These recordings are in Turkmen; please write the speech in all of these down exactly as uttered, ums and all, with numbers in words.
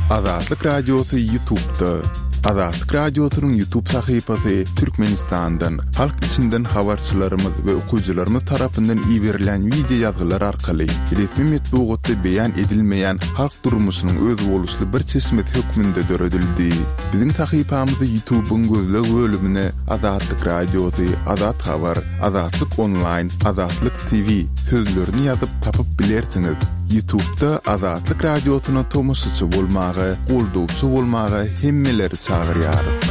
Azatlyk Radyosu YouTube'da. Azatlyk Radyosu'nun YouTube sayfasy Türkmenistan'dan, halk içinden habarçylarymyz we okuyjylarymyz tarapyndan iýerilen video ýazgylar arkaly resmi metbuatda beýan edilmeýän halk durmuşynyň öz boluşly bir çeşmet hökmünde döredildi. Biziň sayfamyzy YouTube'un gözleg bölümine Azatlyk Radyosu, Azat Habar, Azatlyk Online, Azatlyk T V sözlerini ýazyp tapyp bilersiňiz. YouTube'da Azatlyk Radyosu'na tomusçy bolmagy, goldowçy bolmagy hemmeleri çağırýarys.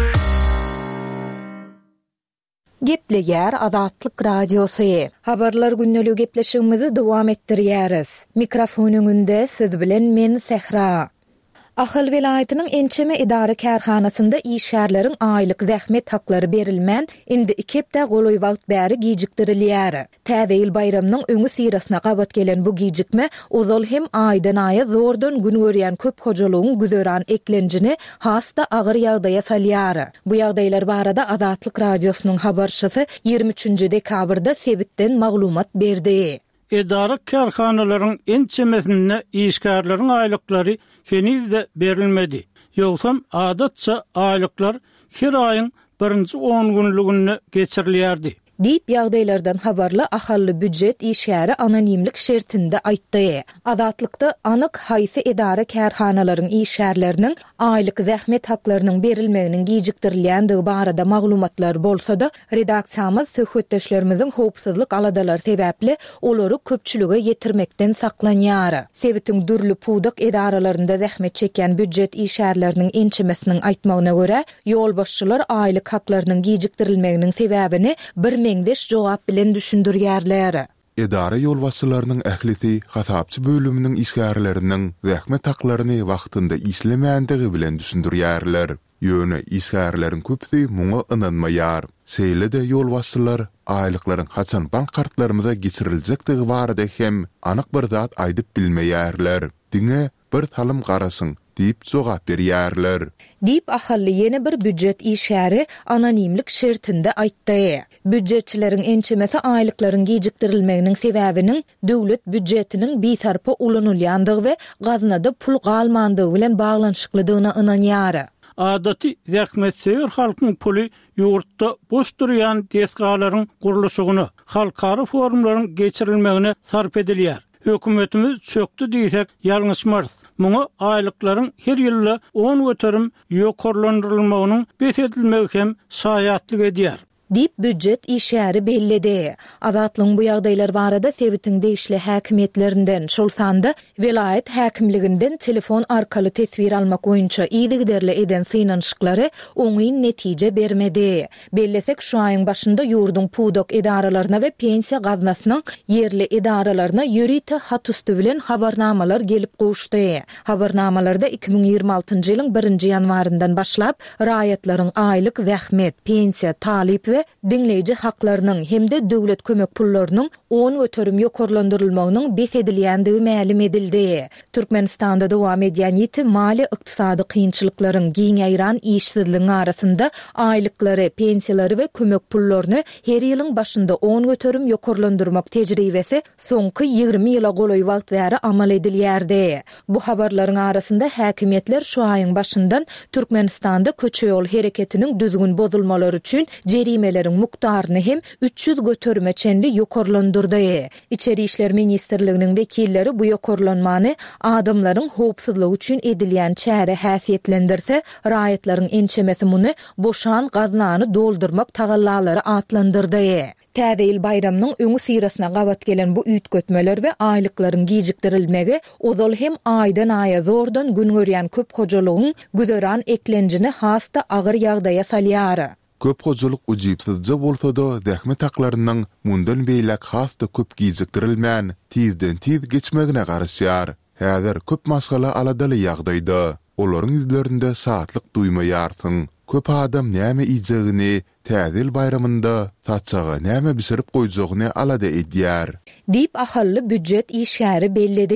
Gepleýär Azatlyk Radyosu. Habarlar günnälik gepleşigimizi dowam etdirýäris. Mikrofonyň önünde siz bilen men Sehra. Ahal velaýatynyň Ençeme idara kärhanasynda işgärleriň aýlyk zähmet haklary berilmän indi iki hepde goloý wagt bäri gijikdirilýär. Täze ýyl bayramynyň öňü syrasyna gabat gelen bu gijikme ozal hem aýdan aýa zordan gün görýän köp hojalygyň güzöran eklenjini hasta agyr ýagdaýa salýar. Bu ýagdaýlar barada Azatlyk Radyosunyň habarçysy ýygrimi üçünji dekabrda Sebitden maglumat berdi. İdara kärhanalaryň Ençemesinde işgärleriň aýlyklary henüz berilmedi. Yoksam adatça aýlyklar her aýyň birinji on günlügini geçirilýärdi. Diýip ýagdaýlardan habarly ahally büdjet işgäri anonimlik şertinde aýtdy. Azatlykda anyk haýsy idara kärhanalaryň işgärleriniň aýlyk zähmet haklarynyň berilmeginiň gijikdirilýändigi barada maglumatlar bolsa-da, redaksiyamyz söhbetdeşlerimiziň howpsuzlyk aladalar sebäpli olary köpçülüge ýetirmekden saklanýar. Sebitiň dürli pudak idaralarynda zähmet çeken büdjet işgärleriniň ençemesiniň aýtmagyna görä, ýol başçylar aýlyk haklarynyň gijikdirilmeginiň sebäbini bir mengdeş jogap bilen düşündürýärler. Edara ýolbaşçylarynyň ählisi hasapçy bölüminiň işgärleriniň zähmet haklaryny wagtynda islemändigi bilen düşündürýärler. Ýöne işgärleriň köpsi muňa ynanmaýar. Seýlede ýolbaşçylar aýlyklaryň haçan bank kartlarymyza geçiriljekdigi barada hem anyk bir zat aýdyp bilmeýärler. Diňe bir talym garasyň diýip jogap berýärler. Diýip ahally ýene bir büdjet işgäri anonimlik şertinde aýtdy. Büdjetçileriň ençemesi aýlyklaryň gijikdirilmeginiň sebäbiniň döwlet büdjetiniň bitarpy ulanylýandygy we gaznada pul galmandygy bilen baglanşyklydygyna ynanýar. Adaty zähmetseýär halkyň puly ýurtda boş durýan desgalaryň gurulşygyny, halkary forumlaryň geçirilmegine sarp edilýär. Hökümetimiz çöktü diýsek ýalňyşmaz. Muňa aýlyklaryň her ýyly on göterim ýokarlandyrylmagynyň besedilmegi hem şaýatlyk edýär. Diýip büdjet işgäri bellidi. Azatlyň bu ýagdaýlar barada Sebitiň deýişli häkimetlerinden şol sanda vilayet häkimliginden telefon arkaly tesbir almak boýunça ýygyderli eden synanyşyklary oňy netije bermedi. Bellesek şu aýyň başynda ýurdun pudak idaralaryna we pensiya gaznasynyň yerli idaralaryna ýörite hat üstü bilen habarnamalar gelip goşdy. Habarnamalarda iki ming ýygrimi altynjy ýylyň birinji ýanwaryndan başlap raýatlaryň aýlyk zähmet, pensiya, talip we dinleyici haklarynyň hemde döwlet kömek pullarynyň on göterim ýokarlandyrylmagynyň besedilýändigi ma'lum edildi. Türkmenistanda dowam edýän ýeti mali ykdysady kynçylyklaryň giň aýran işsizligiň arasynda aýlyklary, pensiýalary we kömek pullaryny her ýylyň başynda on göterim ýokarlandyrmak tejribesi soňky ýygrimi ýyla goloý wagt bäri amal edilýärdi. Bu habarlaryň arasynda häkimetler şu aýyň başyndan Türkmenistanda köçe ýol hereketiniň düzgün bozulmalary üçin jerimelerin mukdaryny hem üç yüz götürme çenli ýokarlandyrdy. İçeri işler Ministrliginiň wekilleri bu ýokarlanmany adamlaryň howpsuzlygy üçin edilýän çäre häsiýetlendirse, raýatlaryň ençemesi muny boşan gaznany doldurmak tagallalary atlandyrdy. Täze ýyl bayramynyň öňü syrasyna gabat gelen bu üýtgetmeler we aýlyklaryň gijikdirilmegi ozal hem aýdan aýa zordan gün görýän köp hojalygyň güzöran eklenjini hasta agyr ýagdaýa salýar. Köp hojalyk ujipsizce bolsa-da zähmet haklarynyň mundan beýlek hasta köp gijikdirilmän, tizden tiz geçmegine garaşýar. Häzir köp masgala aladaly ýagdaýda. Olaryň ýüzlerinde saatlyk duýmaýarsyň. Köp adam näme iýjegini, täze bayramynda saçaga näme bisirip goýjagyny alada edýär. Diýip ahally büdjet işgäri bellidi.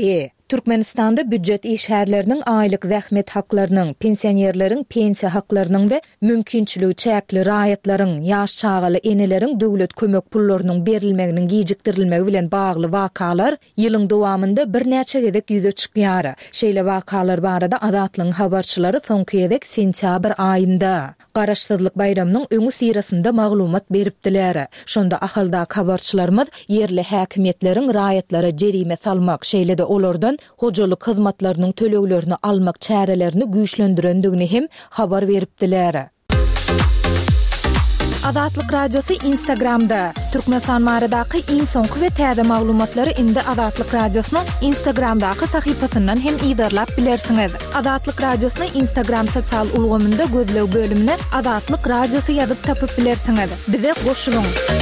Türkmenistanda büdjet işgärleriniň aýlyk zähmet haklarynyň, pensionerleriň pensiya haklarynyň we mümkinçiligi çäkli raýatlaryň, ýaş çagaly eneleriň döwlet kömek pullarynyň berilmeginiň gijikdirilmegi bilen bagly wakalar ýylyň dowamında bir näçe gezek ýüze çykýar. Şeýle wakalar barada Azatlyň habarçylary soňky gezek sentýabr aýynda Garaşsyzlyk bayramynyň öňü sirasynda maglumat beripdiler. Şonda ahaldaky habarçylarymyz yerli häkimetleriň raýatlara jerime salmak, şeýle-de olardan hojalyk hyzmatlarynyň töleglerini almak çärelerini güýçlendirendigini hem habar beripdiler. Azatlyk radiosu Instagramda. Türkmenistan maradaky iň soňky we täze maglumatlary indi Azatlyk radiosynyň Instagramdaky sahypasyndan hem ýa-da bilersiňiz. Azatlyk radiosyny Instagram sosial ulgamynda gözlew bölümine Azatlyk radiosu ýazyp tapyp bilersiňiz. Bize goşulyň.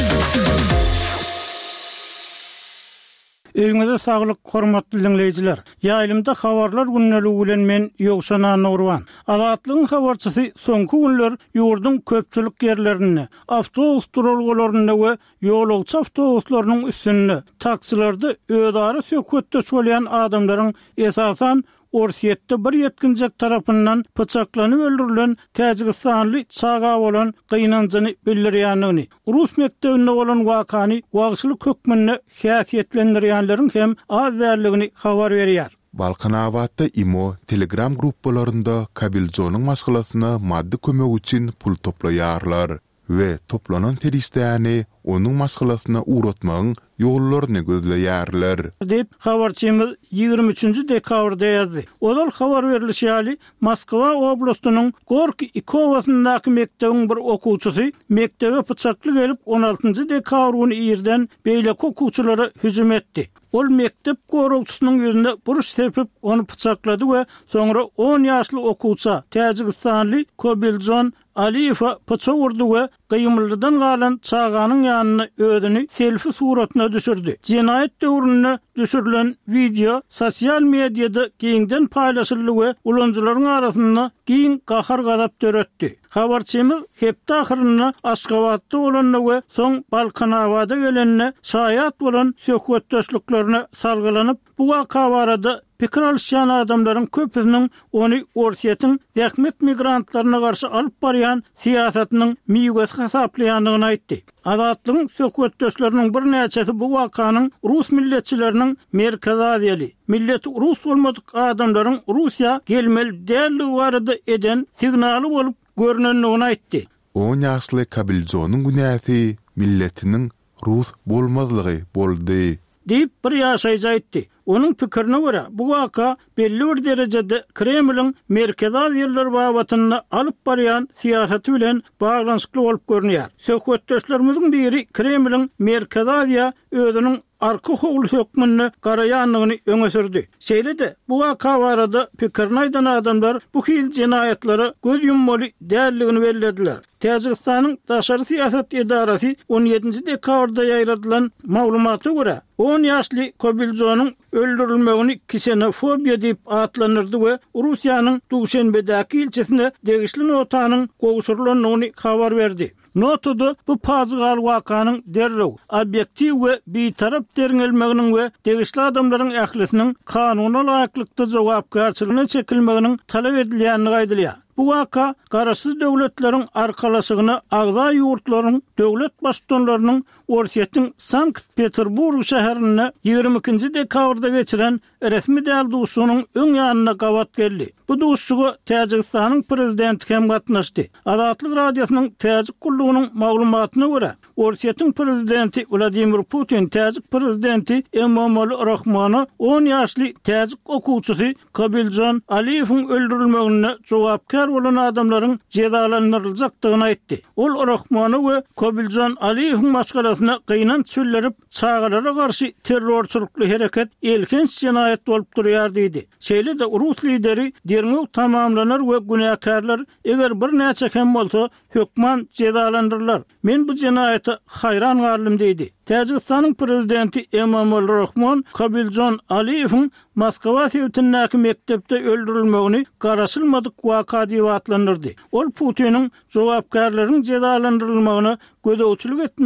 Öňüňizde saglyk, hormatly dinleýijiler. Ýaýlymda habarlar günneligi bilen men Ýogşana Nurwan. Azatlygyň habarçysy soňky günler ýurdun köpçülik ýerlerini, awtobus duralgalaryny we ýolagçy awtobuslarynyň üstünde taksilarda öýdary sökütde çolýan adamlaryň esasan Orsiýetde bir ýetkinjek tarapyndan pyçaklanyp öldürilen Täjikistanly çaga bolan gynanjyny bildirýändigini, Rus mektebinde bolan wakany wagçylyk hökmünde häsiýetlendirýänleriň hem az därligini habar berýär. Balkanawatda imo Telegram gruppalarynda Kabiljonyň maşgalasyna maddi kömek üçin pul toplaýarlar we toplanan teristäni onuň maşgalasyna uğratmagyň ýollaryny gözleýärler. Dep habarçymyz ýygrimi üçinji dekabrda ýazdy. Olal habar berilýäli Moskwa oblastynyň Gorki Ikowasyndaky mektebiň bir okuwçysy mektebe pyçakly gelip on altynjy dekabr güni ýerden beýleki okuwçylary hüjüm etdi. Ol mektep gorugçysynyň ýüzünde buruş tepip onu pyçaklady we soňra on ýaşly okuwça Täjikistanly Kobiljon Aliyewa pyça urdy we gıymıldan galan çağanyň ýanyna ödüni selfie suratyna düşürdi. Cinayet döwründe düşürilen video sosial mediada giňden paýlaşyldy we ulanjylaryň arasynda giň gahar gadap döretdi. Habarçymyz hepde ahyryna Aşgabatda bolanna we soň Balkanawada gelenne şaýat bolan söhbetdeşliklerine salgylanyp bu waka barada pikir alýan adamlaryň köpüniň ony Orsiýetiň zähmet migrantlaryna garşy alyp barýan siýasatynyň miýgesi hasaplaýandygyny aýtdy. Azatlygyň söhbetdeşleriniň bir näçesi bu wakanyň Rus milletçileriniň Merkez Aziýaly, millet Rus bolmadyk adamlaryň Russiýa gelmeli dälligi barada eden signaly bolup görnendigini aýtdy. on ýaşly Kabiljonyň günäsi milletiniň Rus bolmazlygy boldy. Deyip bir ýaşaýjy aýtdy. Onun pikirine göre bu vaka belli bir derecede Kremlin Merkez Aziýalar babatynda alyp barýan siýasaty bilen baglanşykly bolup görünýär. Söhbetdeşlerimiziň biri Kremlin Merkez Aziýa özüniň arka howly hökmünde garaýanlygyny öňe sürdi. Şeýle-de bu waka barada pikirini aýdan adamlar bu hil jinayatlary göz yummaly dälligini bellädiler. Täjikistanyň daşary siýasat edarasy on ýedinji dekabrda ýaýradylan maglumata görä on ýaşly Kobiljonyň öldürilmegini ksenofobiýa diýip atlanyrdy we Russiýanyň Duşenbedäki ilçesinde degişli notanyň gowşurylandygyny habar berdi. Notada bu pazygal wakanyň derrew, obyektiw we bitarap derňelmeginiň we degişli adamlaryň ählisiniň kanuny laýyklykda jogapgarçylygyna çekilmeginiň talap edilýänini gaýdylýar. Bu waka garaşsyz döwletleriň arkalaşygyna agza ýurtlaryň döwlet başçylarynyň Orsiýetiň Sankt-Peterburg şäherine ýygrimi ikinji dekabrda geçiren resmi däl duşunyň öň ýanyna gawat geldi. Bu duşuga Täjikistanyň prezidenti hem gatnaşdy. Azatlyk radiosynyň Täjik gullugynyň maglumatyna görä, Orsiýetiň prezidenti Vladimir Putin Täjik prezidenti Emomali Rahmony on ýaşly Täjik okuwçysy Kabiljon Aliyewiň öldürilmegine jogapkar bolan adamlaryň jezalandyryljakdygyny aýtdy. Ol Rahmony we Kabiljon Aliyewiň maşgalasyna gynan çüllerip çağalara garşy terrorçulukly hereket elken jinayet bolup durýar diýdi. Şeýle-de Rus lideri derňew tamamlanar we günäkarlar eger bir näçe hem bolsa hökman jezalandyrlar. Men bu jinayete hayran garlym diýdi. Täjikistanyň prezidenti Emomali Rahmon Kabiljon Aliyewiň Moskwa sewtindäki mektepde öldürilmegini garaşylmadyk waka diýip atlandyrdy. Ol Putiniň jogapkarlaryň jezalandyrylmagyna gödäwçilik etmegine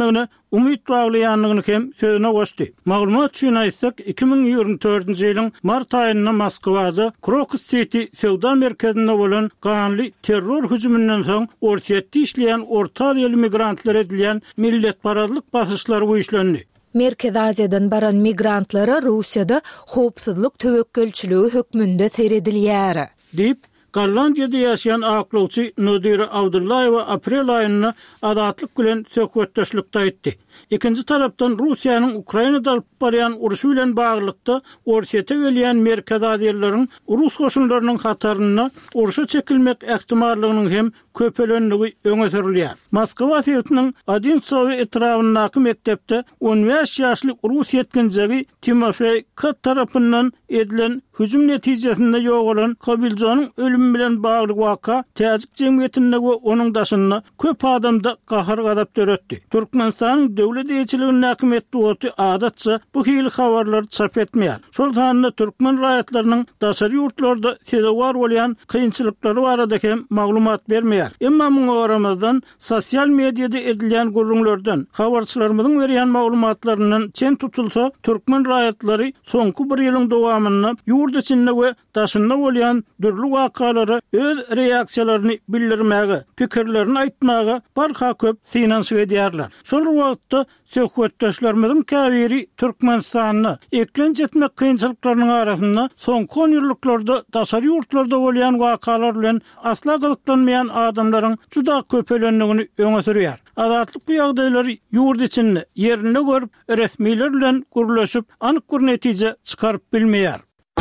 umyt baglayanlygyny hem sözüne goşdy. Maglumat üçin aýtsak, iki ming ýygrimy dördünji ýylyň mart aýynda Moskwada Crocus City sewda merkezinde bolan ganly terror hüjümünden soň Orsiýetde işleýän orta ýyl migrantlar edilýän milletparazlyk basyşlary goýuşlandy. Merkez Aziýadan baran migrantlara Russiýada howpsuzlyk töwekkülçiligi hökmünde seredilýär. Dip Gollandiýada ýaşaýan aklawçy Nodira Abdullayewa aprel aýyna adatlyk bilen söhbetdeşlikde aýtdy. Ikinji tarapdan Russiýanyň Ukrainada alyp barýan uruşy bilen baglykda Orsiýete gelýän merkez aýdyrlaryň Rus goşunlarynyň hataryna uruşa çekilmek ähtimallygynyň hem köpelenligi öňe sürilýär. Moskwa Sowetiniň Odinsowy etrawynyňky mektepde on beş ýaşly Rus ýetkinjigi Timofey K tarapyndan edilen hüjüm netijesinde ýogalan Kabilzonyň ölümi bilen bagly waka täzik jemgyýetinde we onuň daşyna köp adamda gahar gadap döretdi. Türkmenistanyň döwlet eýçiliginiň häkimet dostu adatça bu hili habarlary çap etmeýär. Şol taýda türkmen raýatlarynyň daşary ýurtlarda sedewar bolýan kynçylyklary barada hem maglumat bermeýär. Emma muňa garamazdan sosial mediýada edilýän gurrunlardan habarçylarymyň berýän maglumatlarynyň çen tutulsa, türkmen raýatlary soňky bir ýylyň dowamyny ýurt içinde we daşynda bolýan dürli wakalary öz reaksiýalaryny bildirmäge, pikirlerini aýtmaga barha köp synanşyk edýärler. Şol wagtda söhbetdeşlerimizin käbiri Türkmenistanyny eklenç etmek kynçylyklarynyň arasynda soňky on ýyllarda daşary ýurtlarda bolýan wakalar bilen asla gyzyklanmaýan adamlaryň juda köpelenligini öňe sürýär. Adatlyk bu ýagdaýlary ýurt içinde ýerine görüp resmiler bilen gurulşyp anyk bir netije çykaryp bilmeýär.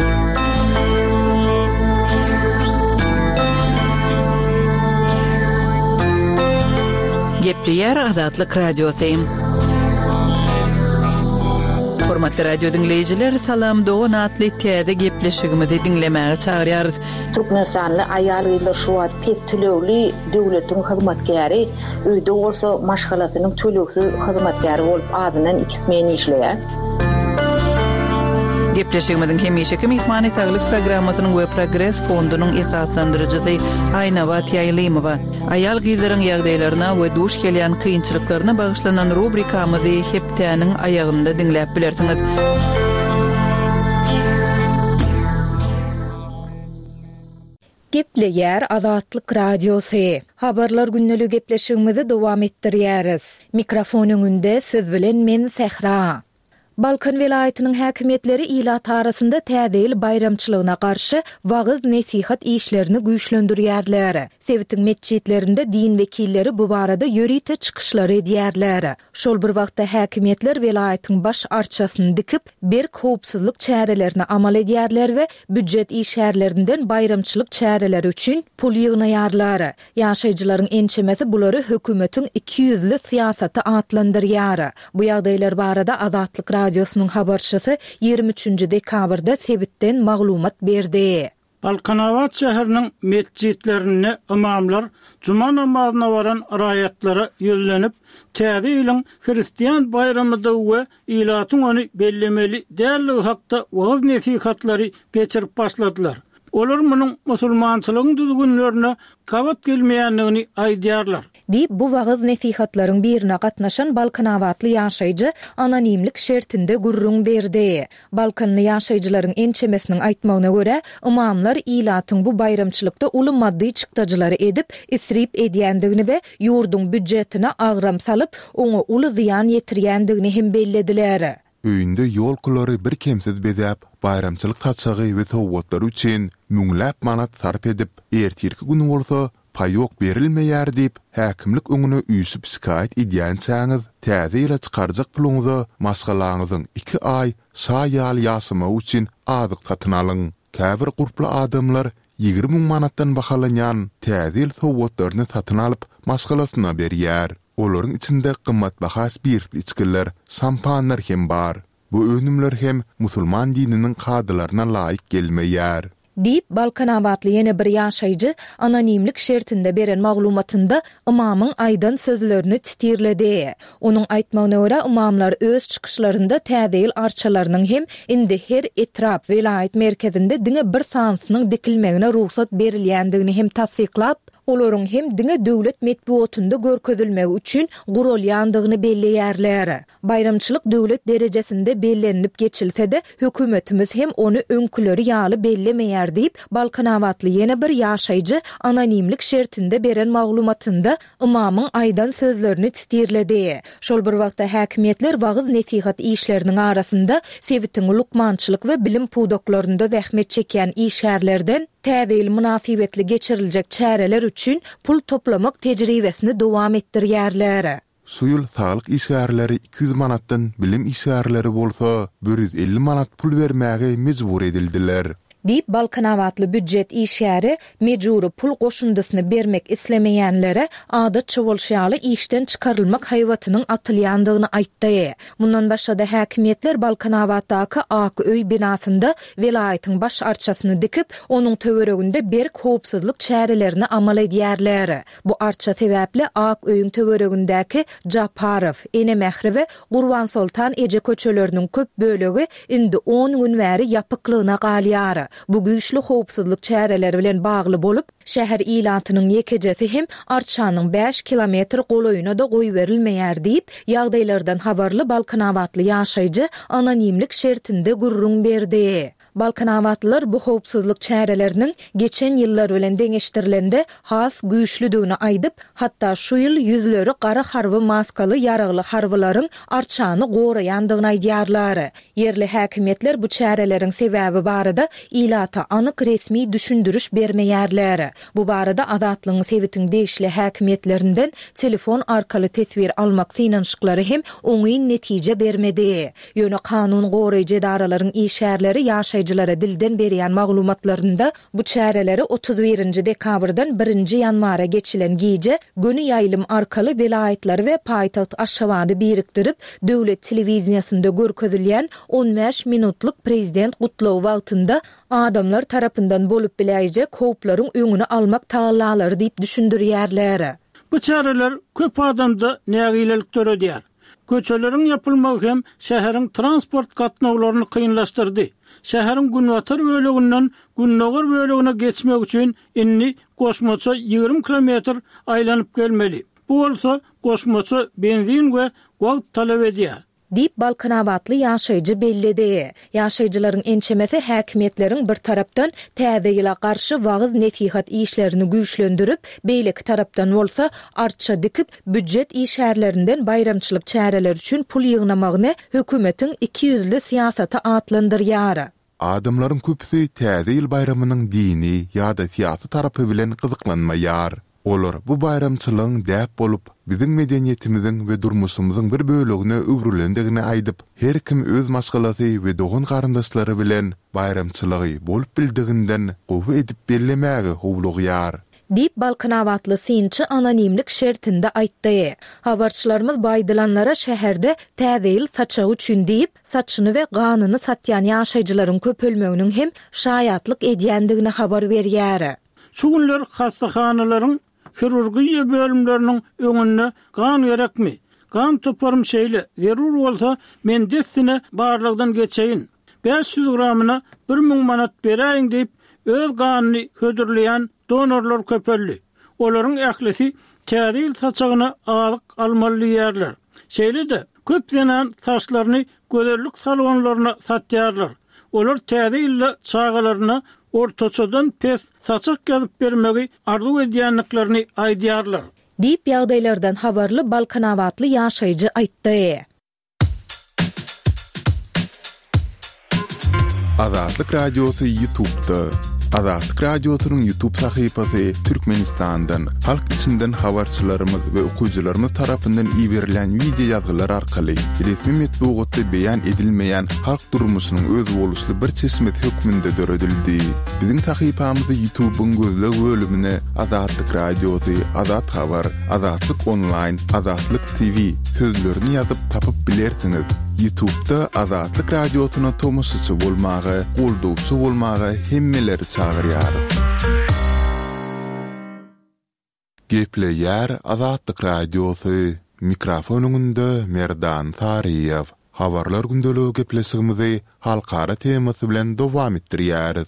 Gepleyer Adatlyk Radiosu. Hormatly radio dinleyijiler, salam dogan atly täze gepleşigimizi dinlemäge çagyrýarys. Türkmenistanly aýalgylar şu wagt pes tölegli döwletiň hyzmatkäri, öýde bolsa maşgalasynyň töleksiz hyzmatkäri bolup adynan ikismeni işleýär. Gepleşigimizin hemişeki mihmany saglyk programmasynyň we Progress fondunyň esaslandyrjysy Aýnawa Ýaýlymowa aýal gyzlaryň ýagdaýlaryna we duş gelýän kynçylyklaryna bagyşlanan rubrikamyzy hepdäniň aýagynda dinläp bilersiňiz. Gepleyer Adatlyk Radiosu. Habarlar günnäli gepleşigimizi dowam etdirýäris. Mikrofon öňünde siz bilen men Sehra. Balkan vilayatynyň häkimetleri ilat arasynda täze bayramçylygyna garşy wagyz nesihat işlerini güýçlendirýärler. Sewitiň mesjidlerinde din wekilleri bu barada ýörite çykyşlar edýärler. Şol bir wagtda häkimetler vilayatyň baş arçasyny dikip berk howpsuzlyk çärelerini amal edýärler we büdjet işärlerinden bayramçylyk çäreleri üçin pul ýygnaýarlar. Ýaşaýjylaryň ençemesi bulary hökümetiň iki ýüzli siýasaty atlandyrýar. Bu ýagdaýlar barada Adatlyk Radiosynyň habarçysy ýygrimi üçinji dekabrda Sebitden maglumat berdi. Balkanawat şäheriniň mesjidlerine imamlar cuma namazyna baran raýatlara ýölenip, täze ýylyň Hristiýan bayramyda we ilatyň ony bellemeli dälligi hakda wagz nesihatlary geçirip başladylar. Olar munyň musulmançylygyň düzgünlerine kawat gelmeýänligini aýdýarlar. Dip bu wagz nesihatlaryň birine gatnaşan Balkanawatly ýaşaýjy anonimlik şertinde gurrun berdi. Balkanly ýaşaýjylaryň ençemesiniň aýtmagyna görä, imamlar ilatyň bu bayramçylykda uly maddi çykdajylary edip isrip edýändigini we ýurduň büdjetine agram salyp, oňa uly ziýan ýetirýändigini hem bellediler. Öýünde ýol kulary bir kemsiz bedäp, bayramçylyk taçagy we sowgatlar üçin müňläp manat sarp edip, ertirki gün bolsa paýok berilmeýär diýip häkimlik öňüne üýsüp şikayet edýänsäňiz, täze ýyla çykarjak puluňyzy maşgalaňyzyň iki aý şaýal ýaşama üçin adyk satyn alyň. Käbir gurply adamlar ýygrimi müň manatdan bahalanýan täze ýyl sowgatlaryny satyn alyp maşgalasyna berýär. Olaryň içinde gymmatbaha spirt içkiler, şampanlar hem bar. Bu önümler hem musulman dininiň kadylaryna laýyk gelmeýär. Dip Balkanawatly ýene bir ýaşaýjy anonimlik şertinde beren maglumatynda imamyň aýdan sözlerini titirledi. Onuň aýtmagyna görä imamlar öz çykyşlarynda täze ýyl arçalarynyň hem indi her etrap vilayet merkezinde diňe bir sansynyň dikilmegine ruhsat berilýändigini hem tasdiklap, olaryň hem diňe döwlet medeniýetinde görkezilmegi üçin gurulýandygyny belleýärler. Bayramçylyk döwlet derejesinde bellenip geçilse-de hökümetimiz hem onu öňküleri ýaly bellemeýär diýip Balkanawatly ýene bir ýaşaýjy anonimlik şertinde beren maglumatynda imamyň aýdan sözlerini tisdirledi. Şol bir wagtda häkimetler wagyz nesihat işleriniň arasynda sebitiň lukmançylyk we bilim puwdoklarynda zähmet çekýän işgärlerden täze münasibetli geçiriljek çäreler üçin pul toplamak tejribesini dowam etdirýärler. Suyul sağlık işgärleri iki yüz manatdan bilim işgärleri bolsa bir yüz elli manat pul vermäge mejbur edildiler. Diýip Balkanawatly büdjet işgäri mejburi pul goşundysyny bermek islemeýänlere adatça bolşaly işden çykarylmak haýwatynyň atylýandygyny aýtdy. Mundan başga häkimetler Balkanawatdaky Ak öý binasynda welaýatyň baş arçasyny dikip, onuň töwereginde berk howpsuzlyk çärelerini amal edýärler. Bu arça sebäpli Ak öýüň töweregindäki Japarow, Enemehri we Gurban Sultan eje köçeleriniň köp bölegi indi on gün bäri ýapyklygyna galýar. Bu güýçli howpsuzlyk çäreleri bilen bagly bolup, şäher ilatynyň ýekejesi hem arçanyň beş kilometr goloýuna da goý berilmeýär diýip ýagdaýlardan habarly Balkanawatly ýaşaýjy anonimlik şertinde gurrun berdi. Balkanawatlylar bu howpsuzlyk çäreleriniň geçen ýyllar bilen deňeşdirilende has güýçlüdigini aýdyp, hatda şu ýyl ýüzleri gara harby maskaly ýaragly harbylaryň arçany goraýandygyny aýdýarlar. Yerli häkimetler bu çäreleriň sebäbi barada ilata anyk resmi düşündürüş bermeýärler. Bu barada Azatlygyň sebitiň deýişli häkimetlerinden telefon arkaly tesbir almak synanşyklary hem oňy netije bermedi. Ýöne kanun goraýjy edaralaryň işgärleri ýaşaýjylara dilden berýän maglumatlarynda bu çäreleri otuz birinji dekabrdan birinji ýanwara geçilen gije göni ýaýlym arkaly welaýatlary we paýtaht aşawady birikdirip döwlet telewiziýasynda görkezilýän on beş minutluk prezident gutlaw wagtynda adamlar tarapyndan bolup biläýjek howplaryň öňüni almak taýlalary diýip düşündirýärler. Bu çäreler köp adamda nägilelik töredýär. Köçeleriň ýapylmagy hem şäheriň transport gatnawlaryny kynlaşdyrdy. Şäheriň günwatar böleginden günnogar bölegine geçmek üçin inni goşmaça ýygrimi kilometr aýlanyp gelmeli. Bu bolsa goşmaça benzin we wagt talap edýär. Diýip Balkanawatly ýaşaýjy belledi. Ýaşaýjylaryň ençemesi häkimetleriň bir tarapdan täze ýyla garşy wagyz nesihat işlerini güýçlendirip, beýleki tarapdan bolsa arça dikip büdjet işgärlerinden bayramçylyk çäreler üçin pul ýygnamagyny hökümetiň iki yüzli siýasaty atlandyrýar. Adamlaryň köpüsi täze ýyl bayramynyň dini ýa-da siýasy tarapy bilen gyzyklanmaýar. Olar bu bayramçylygyň däp bolup biziň medeniýetimiziň we durmuşymyzyň bir bölegine öwrülendigini aýdyp, her kim öz maşgalasy we dogan garyndaşlary bilen bayramçylygy bolup bildiginden gowy edip bellemäge howlugýar. Diýip Balkanawatly synçy anonimlik şertinde aýtdy. Habarçylarymyz baýdylanlara şäherde täze ýyl saçagy üçin diýip, saçyny we ganyny satýan ýaşaýjylaryň köpelmeginiň hem şaýatlyk edýändigini habar berýär. Şu günler hastahanalaryň kirurgiýa bölümleriniň öňünde gan gerekmi? Gan toparym şeýle, zerur bolsa men dessine barlygdan geçeýin. beş yüz gramyna bir müň manat beräýin diýip öz ganyny hödürleýän donorlar köpelli. Olaryň ählisi täze saçagyna alyk almaly ýerler. Şeýle-de köp denan saçlaryny gözellik salonlaryna satýarlar. Olar täze ýyl çağalaryna ortaçadan pes saçak gelip bermegi arzu edýänliklerini aýdýarlar. Diýip ýagdaýlardan habarly Balkanawatly ýaşaýjy aýtdy. Azatlyk Radiosu YouTube'da. Azatlyk Radiosu'nun YouTube sahypasy Türkmenistandan, halk içinden habarçylarymyz we okuwçylarymyz tarapyndan iýerilen video ýazgylar arkaly resmi metbuatda beýan edilmeýän halk durmuşynyň öz boluşly bir çeşmet hökmünde döredildi. Biziň sahypamyzda YouTube'un gözleg bölümine Azatlyk Radiosu, Azat Habar, Azatlyk Online, Azatlyk T V sözlerini ýazyp tapyp bilersiňiz. YouTube'da Azatlyk Radiosu'na tomoşçy bolmagy, goldowçy bolmagy hemmeleri çağırýarys. Gepleýär Azatlyk Radiosu. Mikrofonunda Merdan Tariýew. Habarlar gündeligi gepleşigimizi halkara temasy bilen dowam etdirýäris.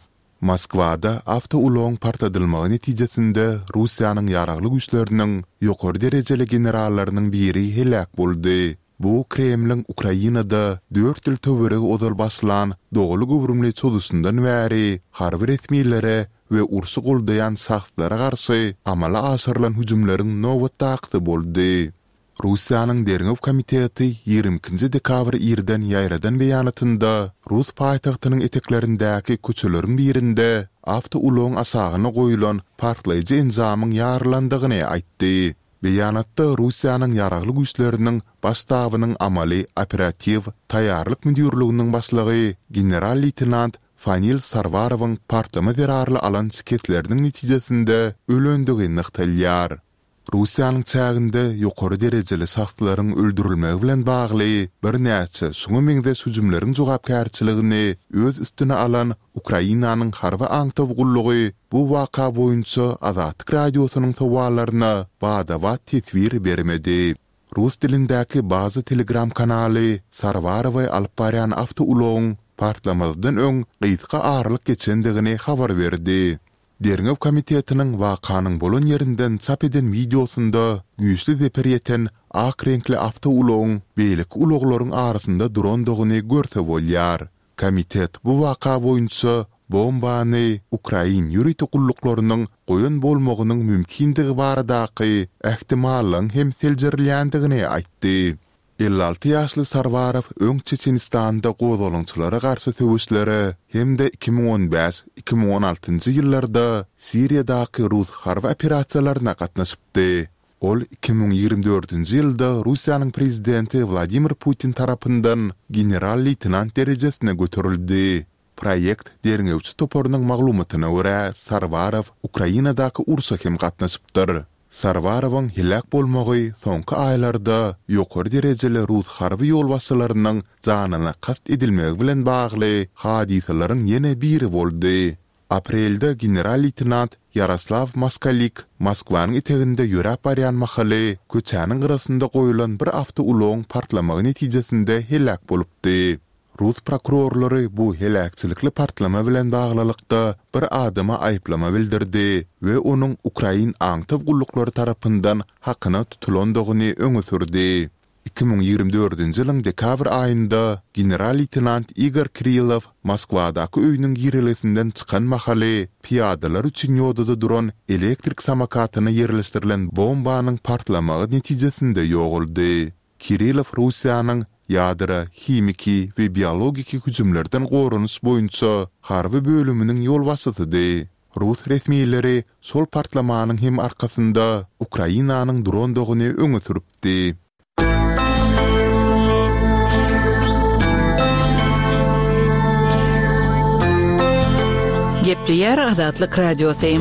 Moskwada avtouloň partadylmagy netijesinde Russiýanyň ýaragly güýçleriniň ýokary derejeli generallarynyň biri helak boldy. Bu Kremlin Ukrainada dört ýyl töweregi odal baslan dogly gowrumly çözüsünden bäri harby resmiýetlere we ursy goldaýan sahtlara garşy amala asyrlan hüjümleriň nowat akty boldy. Russiýanyň Derňew komiteti ýigirme ikinji dekabr ýerden ýaýradan beýanatynda Rus paýtagtynyň eteklerindäki köçeleriň birinde avtouloň asagyna goýulan partlaýjy enzamyň ýarlandygyny aýtdy. Beýanatda Russiýanyň ýaragly güýçleriniň başdawynyň amaly operativ taýýarlyk müdürliginiň başlygy general-leytenant Fanil Sarvarowyň partlama zerarly alan sketleriniň netijesinde ölendigini ykdylýar. Russiýanyň çäginde ýokary derejeli sahtlaryň öldürilmegi bilen bagly bir näçe suňy meňde hüjümleriň jogapkärçiligini öz üstüne alan Ukrainanyň harby aňtawgullygy bu waka boýunça Azatlyk radiosynyň towalaryna bada tetwir bermedi. Rus dilindäki bazı telegram kanaly Sarvarowy alyp barýan avtouloň partlamazdan öň gyýtga ağırlyk geçendigini habar berdi. Derňew komitetiniň wakanyň bolan ýerinden çap eden videosunda güýçli zeper ýeten ak renkli avtouloň beýlik uluglaryň arasynda durandygyny görse bolýar. Komitet bu waka boýunça bombany Ukrain ýürüýte gullyklarynyň goýun bolmagynyň mümkindigi baradaky ähtimallaryň hem seljerlendigini aýtdy. elli alty ýaşly Sarvarow öň Çeçenistanda gozalançylara garşy töwüşlere hemde iki ming on beş iki ming on altynjy ýyllarda Siriýadaky Rus harby operasiýalaryna gatnaşypdy. Ol iki ming ýigirme dördünji ýylda Russiýanyň prezidenti Vladimir Putin tarapyndan general-leytenant derejesine göterildi. Proýekt derňewçi toporunyň maglumatyna görä Sarvarow Ukrainadaky ursa hem gatnaşypdyr. Sarvarowyň helak bolmagy soňky aýlarda ýokary derejeli Rus harby ýolbaşçylarynyň janyna kast edilmegi bilen bagly hadisalaryň ýene biri boldy. Aprelde general-leytenant Yaroslav Moskalik Moskwanyň eteginde ýörep barýan mahaly köçäniň gyrasynda goýulan bir avtouloň partlamagy netijesinde helak bolupdy. Rus prokurorlary bu helakçylikli partlama bilen baglylykda bir adama aýyplama bildirdi we onuň Ukrain aňtawgullukları tarapyndan hakyna tutulandygyny öňe sürdi. iki ming ýigirme dördünji ýylyň dekabr aýynda general-leytenant Igor Krylov Moskwadaky öýüniň girelesinden çykan mahaly piýadalar üçin ýolda duran elektrik samakatyna ýerleşdirilen bombanyň partlamagy netijesinde ýoguldy. Krylov Russiýanyň ýadyra, himiki we biologiki hüjümlerden gorunuş boýunça harby bölüminiň ýolbaşçydy. Rus resmiýetleri sol partlamanyň hem arkasynda Ukrainanyň durandygyny öňe süripdi. Gepleýär Azatlyk radiosu.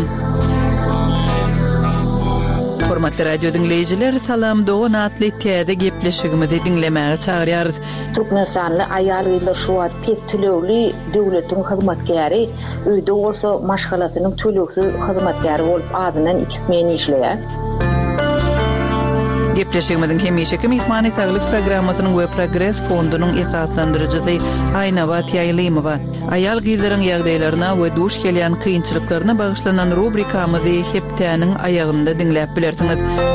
Hormatly radio dinleyijiler, salam dogan atly täze gepleşigimizi dinlemäge çagyrýarys. Türkmenistanly aýal gyzlar şu wagt pes tölegli döwletiň hyzmatkäri, öýde bolsa maşgalasynyň töleksiz hyzmatkäri bolup adynan iki ismen işleýär. Gepleşigimiziň hemişeki mehmany saglyk programmasynyň we progress fondunyň esaslandyrjysy Aýna Batýaýlymowa aýal gyzlaryň ýagdaýlaryna we duş gelýän kynçylyklaryna bagyşlanan rubrikamyzy hepdäniň aýagynda dinläp bilersiňiz.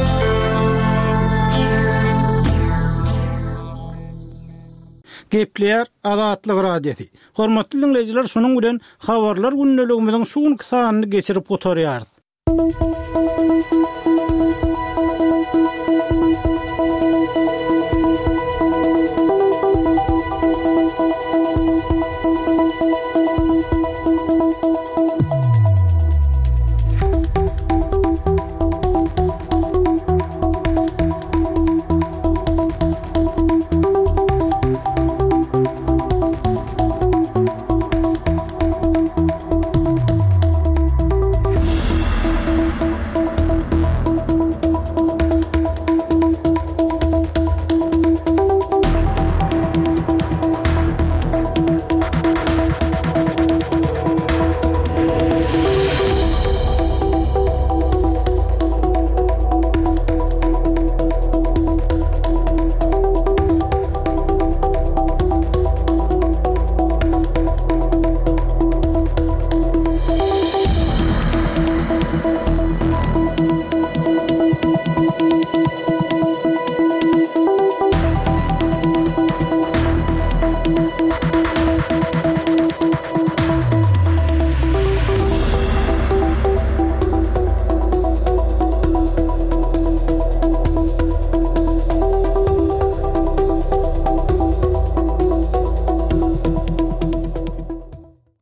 Gepleýär Azatlyk radiosu. Hormatly dinleyijiler, şonuň bilen habarlar günneligimiziň şu günkü sanyny geçirip oturýarys.